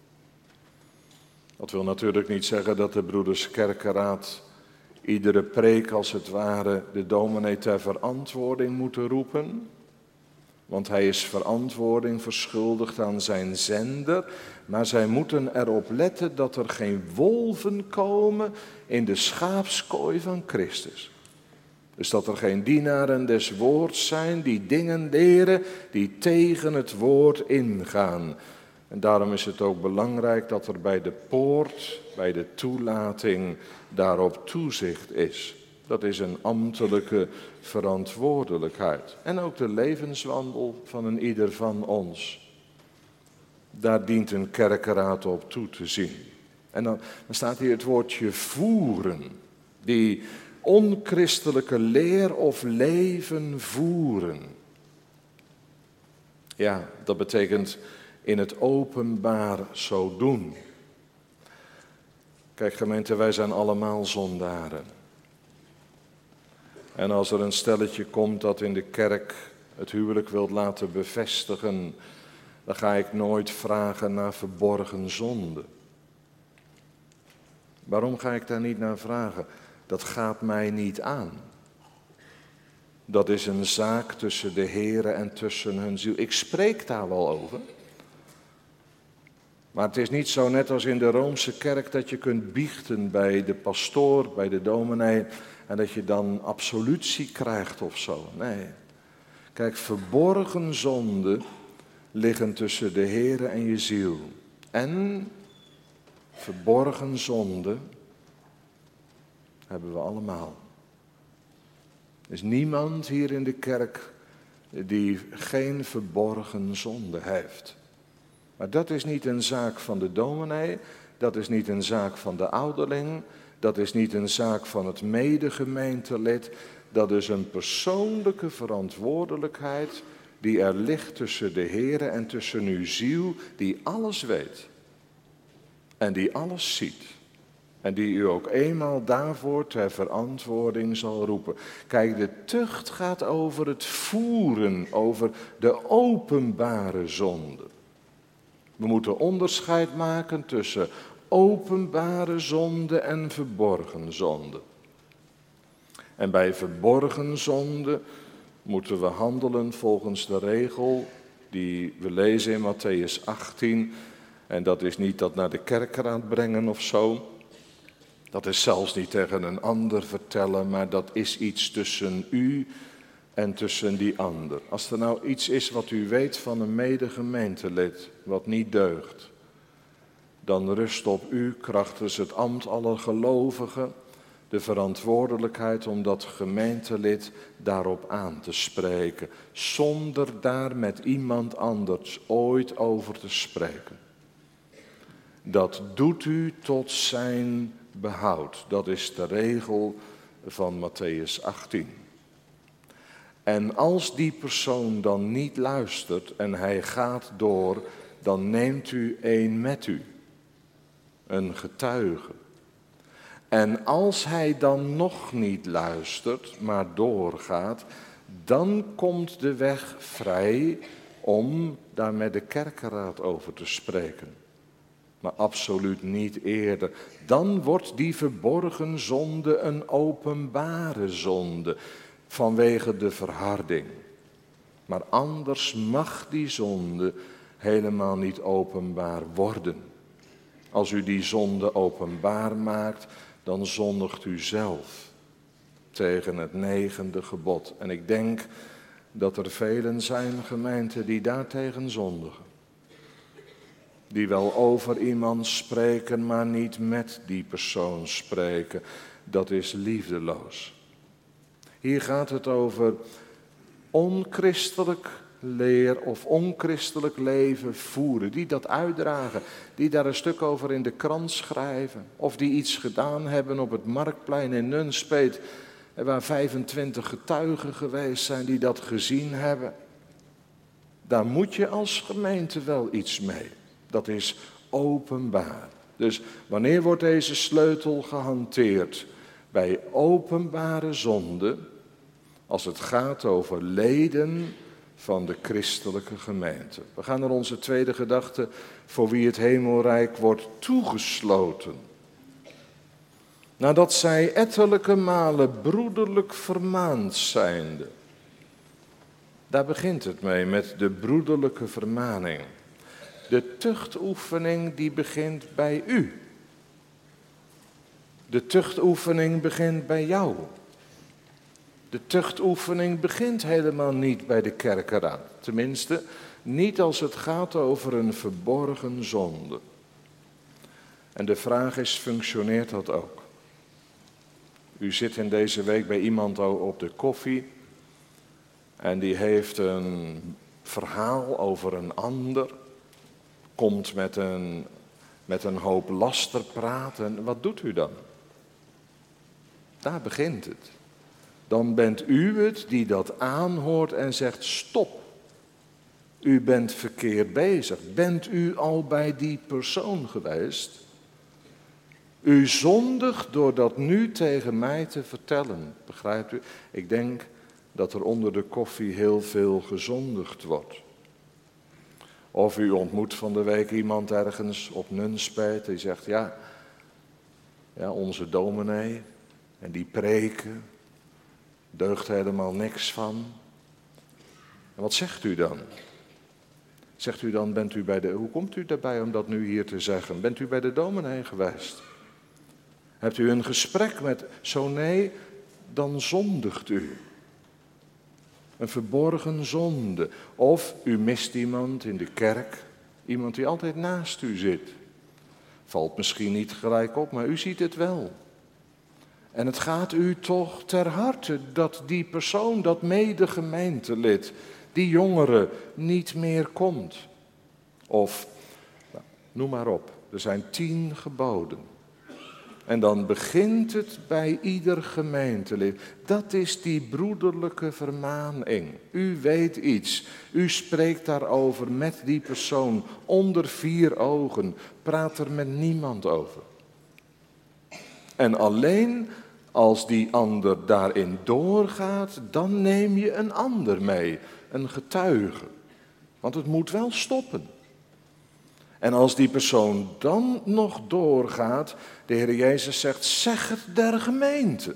Dat wil natuurlijk niet zeggen dat de broeders kerkenraad iedere preek als het ware de dominee ter verantwoording moeten roepen. Want hij is verantwoording verschuldigd aan zijn zender. Maar zij moeten erop letten dat er geen wolven komen in de schaapskooi van Christus. Dus dat er geen dienaren des woords zijn die dingen leren die tegen het woord ingaan. En daarom is het ook belangrijk dat er bij de poort, bij de toelating, daarop toezicht is. Dat is een ambtelijke verantwoordelijkheid. En ook de levenswandel van een ieder van ons. Daar dient een kerkenraad op toe te zien. En dan, dan staat hier het woordje voeren. Die onchristelijke leer of leven voeren. Ja, dat betekent in het openbaar zo doen. Kijk gemeente, wij zijn allemaal zondaren. En als er een stelletje komt dat in de kerk het huwelijk wilt laten bevestigen, dan ga ik nooit vragen naar verborgen zonde. Waarom ga ik daar niet naar vragen? Dat gaat mij niet aan. Dat is een zaak tussen de Here en tussen hun ziel. Ik spreek daar wel over. Maar het is niet zo net als in de Roomse kerk dat je kunt biechten bij de pastoor, bij de dominee, en dat je dan absolutie krijgt of zo. Nee. Kijk, verborgen zonden liggen tussen de Here en je ziel. En verborgen zonden hebben we allemaal. Er is niemand hier in de kerk die geen verborgen zonde heeft. Maar dat is niet een zaak van de dominee, dat is niet een zaak van de ouderling, dat is niet een zaak van het medegemeentelid, dat is een persoonlijke verantwoordelijkheid die er ligt tussen de Here en tussen uw ziel, die alles weet en die alles ziet. En die u ook eenmaal daarvoor ter verantwoording zal roepen. Kijk, de tucht gaat over het voeren, over de openbare zonde. We moeten onderscheid maken tussen openbare zonde en verborgen zonde. En bij verborgen zonde moeten we handelen volgens de regel die we lezen in Mattheüs achttien. En dat is niet dat naar de kerkraad brengen of zo. Dat is zelfs niet tegen een ander vertellen, maar dat is iets tussen u en tussen die ander. Als er nou iets is wat u weet van een medegemeentelid, wat niet deugt, dan rust op u krachtens het ambt aller gelovigen de verantwoordelijkheid om dat gemeentelid daarop aan te spreken, zonder daar met iemand anders ooit over te spreken. Dat doet u tot zijn behoud. Dat is de regel van Mattheüs achttien. En als die persoon dan niet luistert en hij gaat door, dan neemt u een met u, een getuige. En als hij dan nog niet luistert, maar doorgaat, dan komt de weg vrij om daar met de kerkenraad over te spreken. Maar absoluut niet eerder. Dan wordt die verborgen zonde een openbare zonde vanwege de verharding. Maar anders mag die zonde helemaal niet openbaar worden. Als u die zonde openbaar maakt, dan zondigt u zelf tegen het negende gebod. En ik denk dat er velen zijn, gemeenten, die daartegen zondigen. Die wel over iemand spreken, maar niet met die persoon spreken. Dat is liefdeloos. Hier gaat het over onchristelijk leer of onchristelijk leven voeren. Die dat uitdragen, die daar een stuk over in de krant schrijven. Of die iets gedaan hebben op het Marktplein in Nunspeet, waar vijfentwintig getuigen geweest zijn die dat gezien hebben. Daar moet je als gemeente wel iets mee. Dat is openbaar. Dus wanneer wordt deze sleutel gehanteerd? Bij openbare zonde, als het gaat over leden van de christelijke gemeente. We gaan naar onze tweede gedachte, voor wie het hemelrijk wordt toegesloten. Nadat zij ettelijke malen broederlijk vermaand zijnde. Daar begint het mee, met de broederlijke vermaning. De tuchtoefening die begint bij u. De tuchtoefening begint bij jou. De tuchtoefening begint helemaal niet bij de kerkenraad. Tenminste, niet als het gaat over een verborgen zonde. En de vraag is, functioneert dat ook? U zit in deze week bij iemand op de koffie en die heeft een verhaal over een ander. Komt met een, met een hoop lasterpraat en wat doet u dan? Daar begint het. Dan bent u het die dat aanhoort en zegt stop. U bent verkeerd bezig. Bent u al bij die persoon geweest? U zondigt door dat nu tegen mij te vertellen. Begrijpt u? Ik denk dat er onder de koffie heel veel gezondigd wordt. Of u ontmoet van de week iemand ergens op Nunspeet die zegt, ja, ja, onze dominee en die preken, deugt helemaal niks van. En wat zegt u dan? Zegt u dan, bent u bij de, hoe komt u daarbij om dat nu hier te zeggen? Bent u bij de dominee geweest? Hebt u een gesprek met, zo nee, dan zondigt u. Een verborgen zonde. Of u mist iemand in de kerk, iemand die altijd naast u zit. Valt misschien niet gelijk op, maar u ziet het wel. En het gaat u toch ter harte dat die persoon, dat medegemeentelid, die jongere niet meer komt. Of, nou, noem maar op, er zijn tien geboden. En dan begint het bij ieder gemeentelid. Dat is die broederlijke vermaning. U weet iets. U spreekt daarover met die persoon. Onder vier ogen. Praat er met niemand over. En alleen als die ander daarin doorgaat, dan neem je een ander mee. Een getuige. Want het moet wel stoppen. En als die persoon dan nog doorgaat, de Heer Jezus zegt, zeg het der gemeente.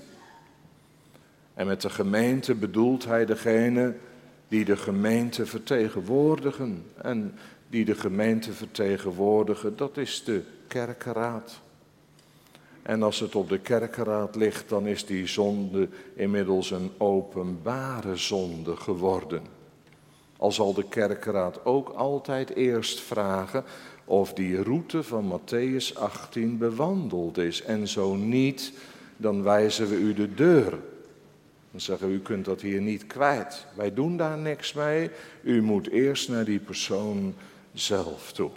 En met de gemeente bedoelt hij degene die de gemeente vertegenwoordigen. En die de gemeente vertegenwoordigen, dat is de kerkenraad. En als het op de kerkenraad ligt, dan is die zonde inmiddels een openbare zonde geworden. Al zal de kerkenraad ook altijd eerst vragen of die route van Mattheüs achttien bewandeld is. En zo niet, dan wijzen we u de deur. Dan zeggen we, u kunt dat hier niet kwijt. Wij doen daar niks mee. U moet eerst naar die persoon zelf toe.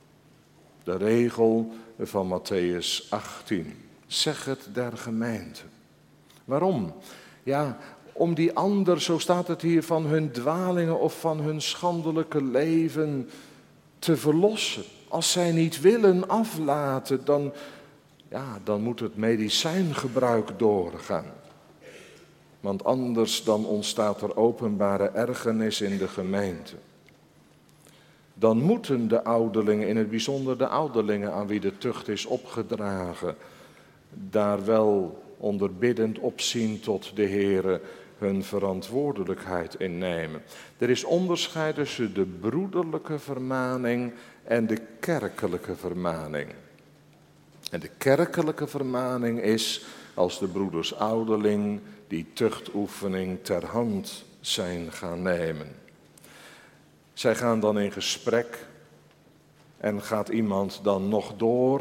De regel van Mattheüs achttien. Zeg het der gemeente. Waarom? Ja, om die ander, zo staat het hier, van hun dwalingen of van hun schandelijke leven te verlossen. Als zij niet willen aflaten, dan, ja, dan moet het medicijngebruik doorgaan. Want anders dan ontstaat er openbare ergernis in de gemeente. Dan moeten de ouderlingen, in het bijzonder de ouderlingen aan wie de tucht is opgedragen, daar wel onder biddend opzien tot de Heere hun verantwoordelijkheid innemen. Er is onderscheid tussen de broederlijke vermaning en de kerkelijke vermaning. En de kerkelijke vermaning is als de broeders ouderling die tuchtoefening ter hand zijn gaan nemen. Zij gaan dan in gesprek en gaat iemand dan nog door,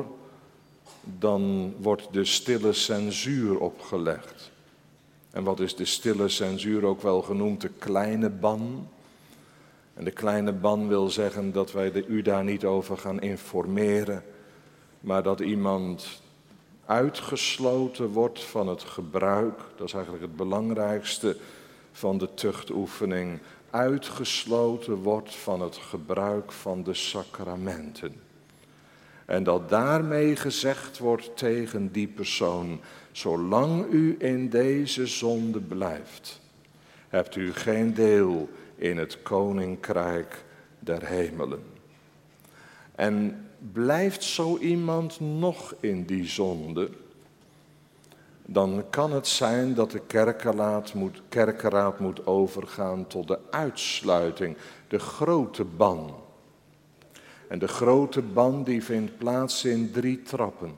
dan wordt de stille censuur opgelegd. En wat is de stille censuur ook wel genoemd? De kleine ban. En de kleine ban wil zeggen dat wij de, u daar niet over gaan informeren, maar dat iemand uitgesloten wordt van het gebruik, dat is eigenlijk het belangrijkste van de tuchtoefening, uitgesloten wordt van het gebruik van de sacramenten. En dat daarmee gezegd wordt tegen die persoon, zolang u in deze zonde blijft, hebt u geen deel in het koninkrijk der hemelen. En blijft zo iemand nog in die zonde, dan kan het zijn dat de kerkenraad moet, kerkenraad moet overgaan tot de uitsluiting, de grote ban. En de grote ban die vindt plaats in drie trappen.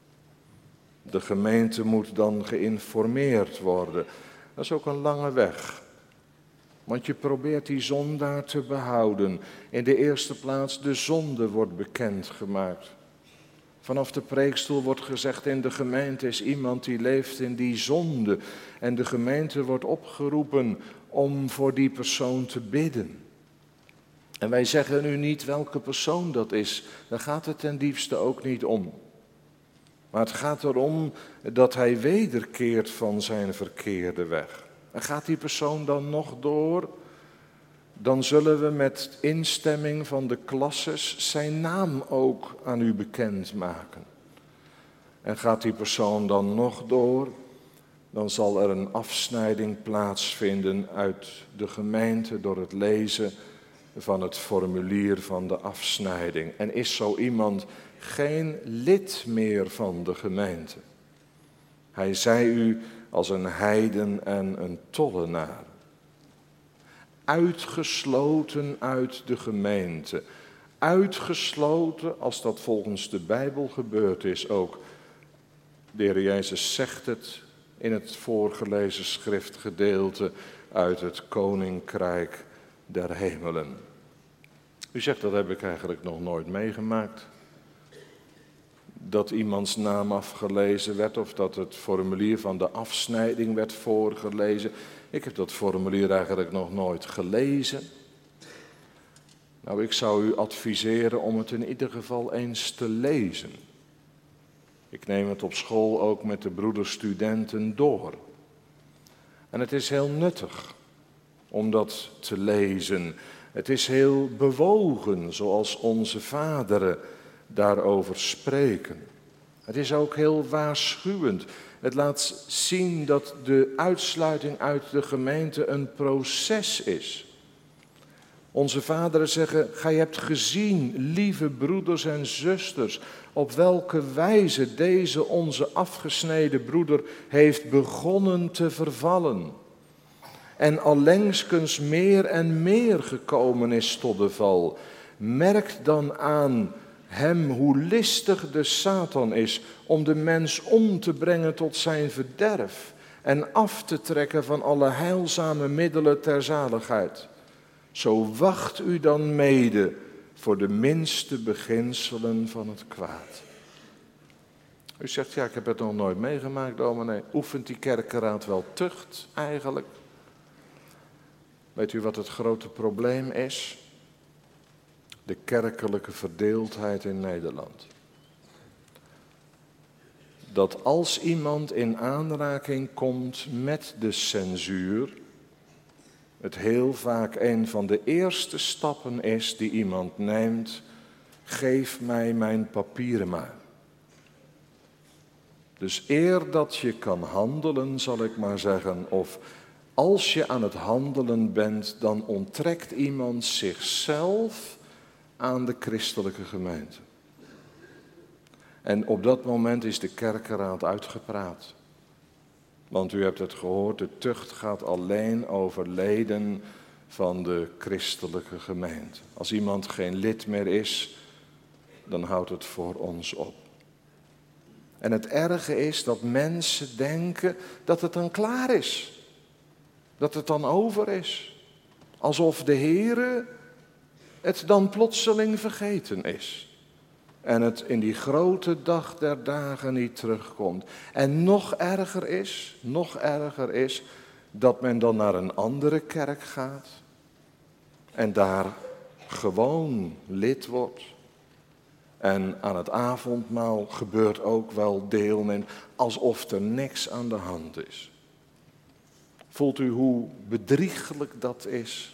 De gemeente moet dan geïnformeerd worden. Dat is ook een lange weg. Want je probeert die zondaar te behouden. In de eerste plaats de zonde wordt bekendgemaakt. Vanaf de preekstoel wordt gezegd, in de gemeente is iemand die leeft in die zonde. En de gemeente wordt opgeroepen om voor die persoon te bidden. En wij zeggen u niet welke persoon dat is. Daar gaat het ten diepste ook niet om. Maar het gaat erom dat hij wederkeert van zijn verkeerde weg. En gaat die persoon dan nog door, dan zullen we met instemming van de klasses zijn naam ook aan u bekendmaken. En gaat die persoon dan nog door, dan zal er een afsnijding plaatsvinden uit de gemeente door het lezen van het formulier van de afsnijding. En is zo iemand geen lid meer van de gemeente. Hij zei u als een heiden en een tollenaar. Uitgesloten uit de gemeente. Uitgesloten, als dat volgens de Bijbel gebeurd is ook. De Heer Jezus zegt het in het voorgelezen schriftgedeelte uit het koninkrijk der hemelen. U zegt, dat heb ik eigenlijk nog nooit meegemaakt. Dat iemands naam afgelezen werd of dat het formulier van de afsnijding werd voorgelezen. Ik heb dat formulier eigenlijk nog nooit gelezen. Nou, ik zou u adviseren om het in ieder geval eens te lezen. Ik neem het op school ook met de broederstudenten door. En het is heel nuttig om dat te lezen. Het is heel bewogen, zoals onze vaderen daarover spreken. Het is ook heel waarschuwend. Het laat zien dat de uitsluiting uit de gemeente een proces is. Onze vaderen zeggen, gij hebt gezien, lieve broeders en zusters, op welke wijze deze onze afgesneden broeder heeft begonnen te vervallen. En allengskens meer en meer gekomen is tot de val. Merkt dan aan hem hoe listig de Satan is om de mens om te brengen tot zijn verderf en af te trekken van alle heilzame middelen ter zaligheid. Zo wacht u dan mede voor de minste beginselen van het kwaad. U zegt, ja, ik heb het nog nooit meegemaakt, dominee. Oefent die kerkenraad wel tucht eigenlijk? Weet u wat het grote probleem is? De kerkelijke verdeeldheid in Nederland. Dat als iemand in aanraking komt met de censuur, het heel vaak een van de eerste stappen is die iemand neemt, geef mij mijn papieren maar. Dus eer dat je kan handelen, zal ik maar zeggen, of als je aan het handelen bent, dan onttrekt iemand zichzelf aan de christelijke gemeente. En op dat moment is de kerkenraad uitgepraat. Want u hebt het gehoord, de tucht gaat alleen over leden van de christelijke gemeente. Als iemand geen lid meer is, dan houdt het voor ons op. En het erge is dat mensen denken dat het dan klaar is. Dat het dan over is. Alsof de Heere het dan plotseling vergeten is. En het in die grote dag der dagen niet terugkomt. En nog erger is, nog erger is, dat men dan naar een andere kerk gaat. En daar gewoon lid wordt. En aan het avondmaal gebeurt ook wel deelnemen, alsof er niks aan de hand is. Voelt u hoe bedrieglijk dat is?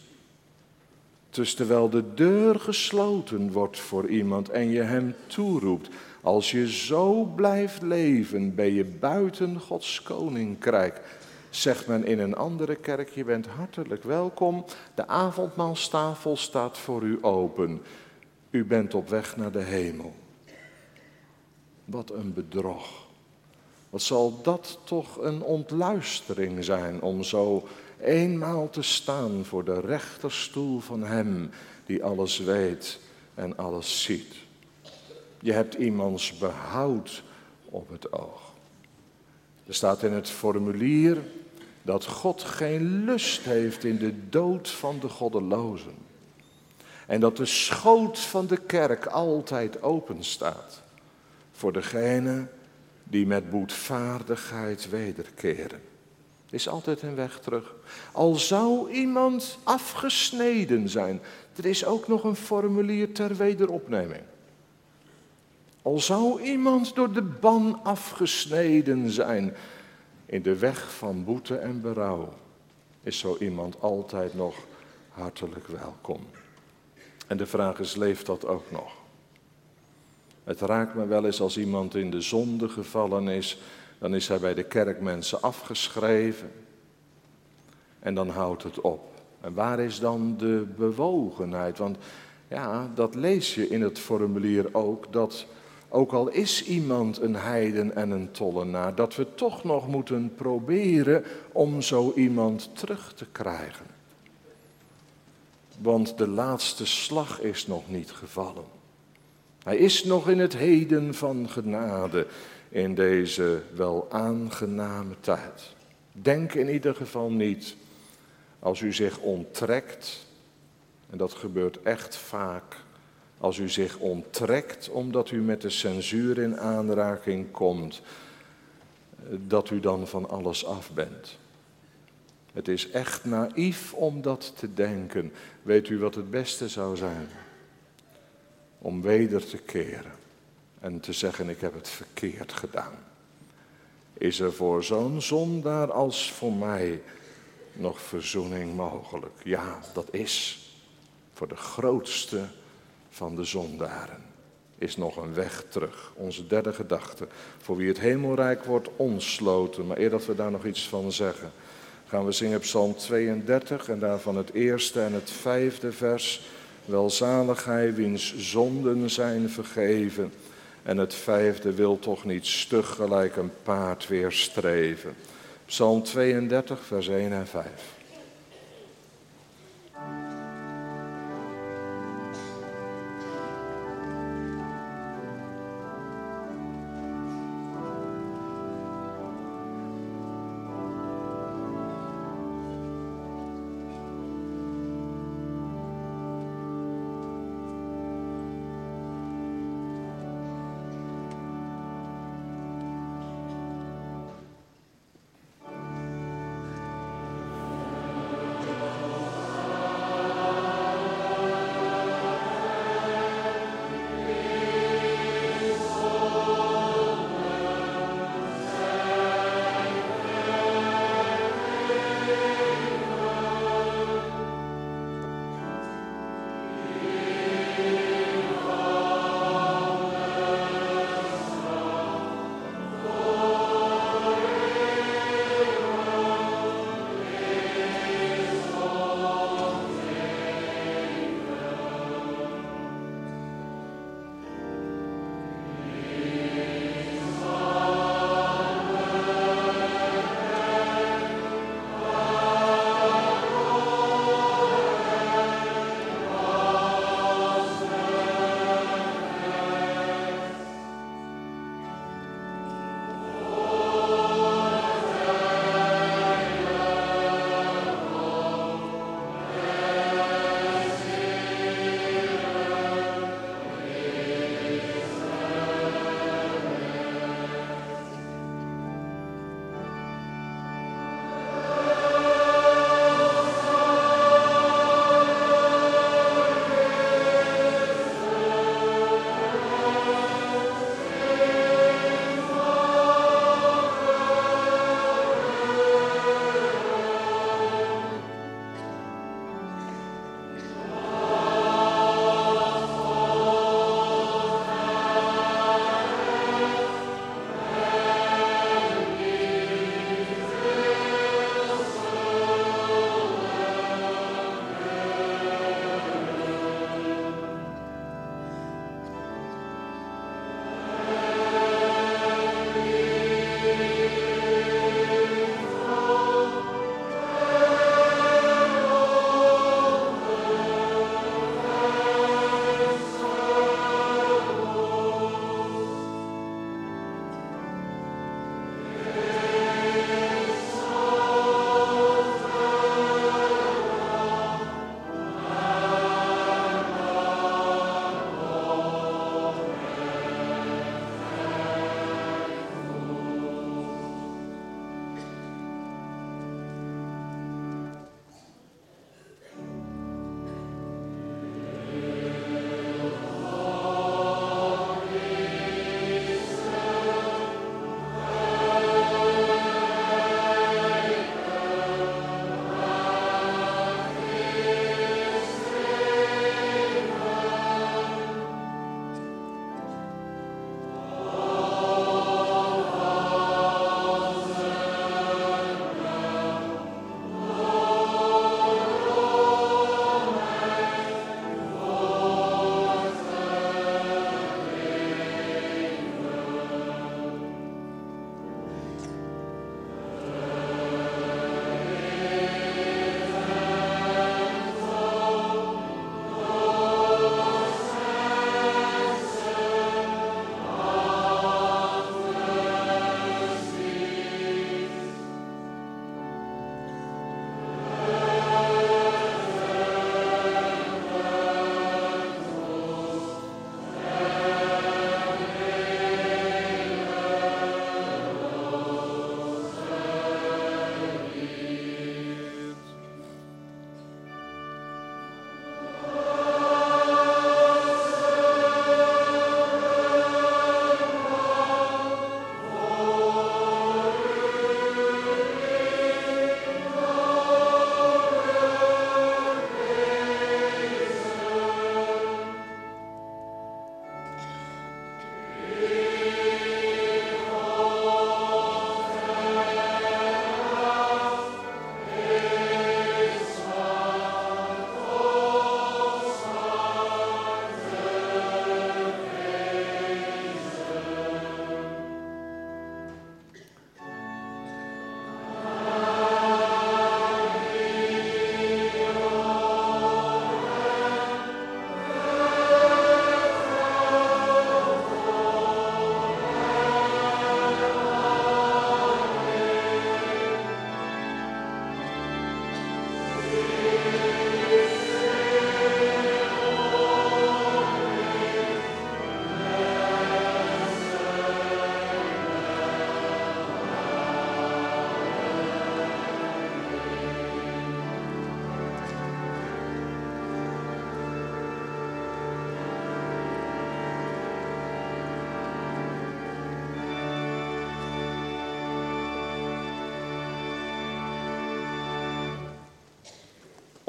Dus terwijl de deur gesloten wordt voor iemand en je hem toeroept, als je zo blijft leven, ben je buiten Gods koninkrijk. Zegt men in een andere kerk, je bent hartelijk welkom, de avondmaalstafel staat voor u open. U bent op weg naar de hemel. Wat een bedrog. Wat zal dat toch een ontluistering zijn om zo eenmaal te staan voor de rechterstoel van hem die alles weet en alles ziet. Je hebt iemands behoud op het oog. Er staat in het formulier dat God geen lust heeft in de dood van de goddelozen. En dat de schoot van de kerk altijd open staat voor degene die met boetvaardigheid wederkeren. Er is altijd een weg terug. Al zou iemand afgesneden zijn, er is ook nog een formulier ter wederopneming. Al zou iemand door de ban afgesneden zijn, in de weg van boete en berouw, is zo iemand altijd nog hartelijk welkom. En de vraag is, leeft dat ook nog? Het raakt me wel eens als iemand in de zonde gevallen is, dan is hij bij de kerkmensen afgeschreven. En dan houdt het op. En waar is dan de bewogenheid? Want ja, dat lees je in het formulier ook, dat ook al is iemand een heiden en een tollenaar, dat we toch nog moeten proberen om zo iemand terug te krijgen. Want de laatste slag is nog niet gevallen. Hij is nog in het heden van genade in deze wel aangename tijd. Denk in ieder geval niet, als u zich onttrekt, en dat gebeurt echt vaak, als u zich onttrekt omdat u met de censuur in aanraking komt, dat u dan van alles af bent. Het is echt naïef om dat te denken. Weet u wat het beste zou zijn? Om weder te keren en te zeggen, ik heb het verkeerd gedaan. Is er voor zo'n zondaar als voor mij nog verzoening mogelijk? Ja, dat is. Voor de grootste van de zondaren is nog een weg terug. Onze derde gedachte. Voor wie het hemelrijk wordt ontsloten. Maar eer dat we daar nog iets van zeggen, gaan we zingen Psalm tweeëndertig en daarvan het eerste en het vijfde vers. Welzalig hij wiens zonden zijn vergeven. En het vijfde wil toch niet stug gelijk een paard weerstreven. Psalm tweeëndertig, vers één en vijf.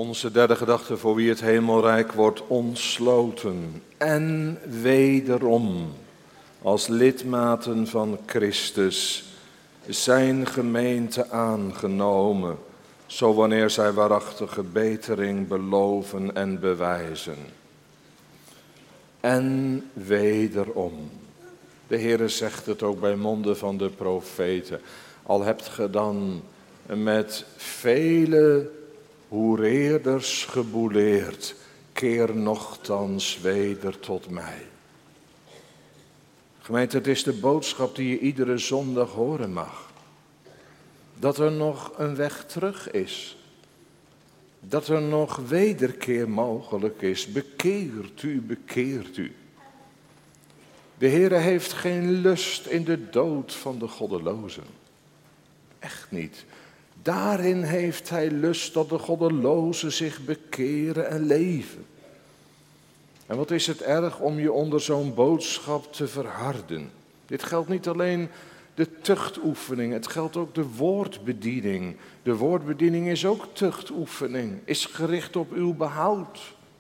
Onze derde gedachte, voor wie het hemelrijk wordt ontsloten. En wederom, als lidmaten van Christus, zijn gemeente aangenomen, zo wanneer zij waarachtige betering beloven en bewijzen. En wederom, de Heere zegt het ook bij monden van de profeten, al hebt ge dan met vele hoereerders gebouleerd, keer nochtans weder tot mij. Gemeente, het is de boodschap die je iedere zondag horen mag. Dat er nog een weg terug is. Dat er nog wederkeer mogelijk is. Bekeert u, bekeert u. De Heere heeft geen lust in de dood van de goddelozen. Echt niet. Daarin heeft hij lust dat de goddelozen zich bekeren en leven. En wat is het erg om je onder zo'n boodschap te verharden. Dit geldt niet alleen de tuchtoefening, het geldt ook de woordbediening. De woordbediening is ook tuchtoefening, is gericht op uw behoud.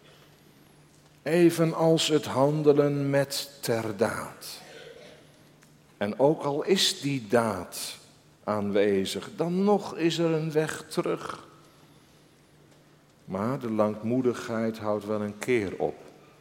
Evenals het handelen met ter daad. En ook al is die daad aanwezig, dan nog is er een weg terug. Maar de langmoedigheid houdt wel een keer op.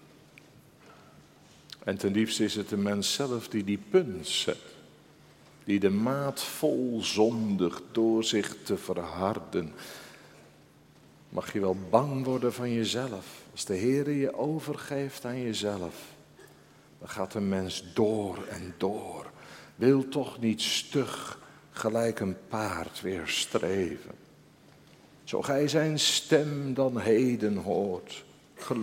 En ten diepste is het de mens zelf die die punt zet. Die de maat vol zondigt door zich te verharden. Mag je wel bang worden van jezelf. Als de Heere je overgeeft aan jezelf. Dan gaat de mens door en door. Wil toch niet stug gelijk een paard weer streven. Zo gij zijn stem dan heden hoort.